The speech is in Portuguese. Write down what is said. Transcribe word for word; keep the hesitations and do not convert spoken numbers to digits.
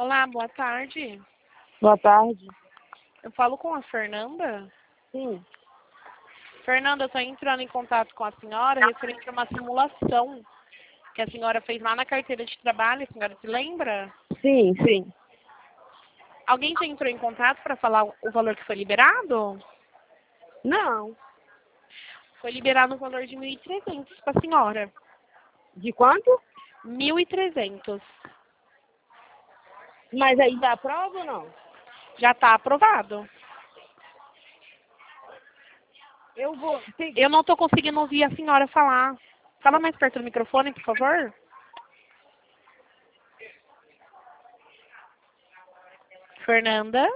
Olá, boa tarde. Boa tarde. Eu falo com a Fernanda. Sim. Fernanda, eu estou entrando em contato com a senhora referente a uma simulação que a senhora fez lá na carteira de trabalho. A senhora se lembra? Sim, sim. Alguém já entrou em contato para falar o valor que foi liberado? Não. Foi liberado um valor de mil e trezentos para a senhora. De quanto? mil e trezentos. Mas aí dá prova ou não? Já está aprovado. Eu vou. Tem- Eu não estou conseguindo ouvir a senhora falar. Fala mais perto do microfone, por favor. Fernanda?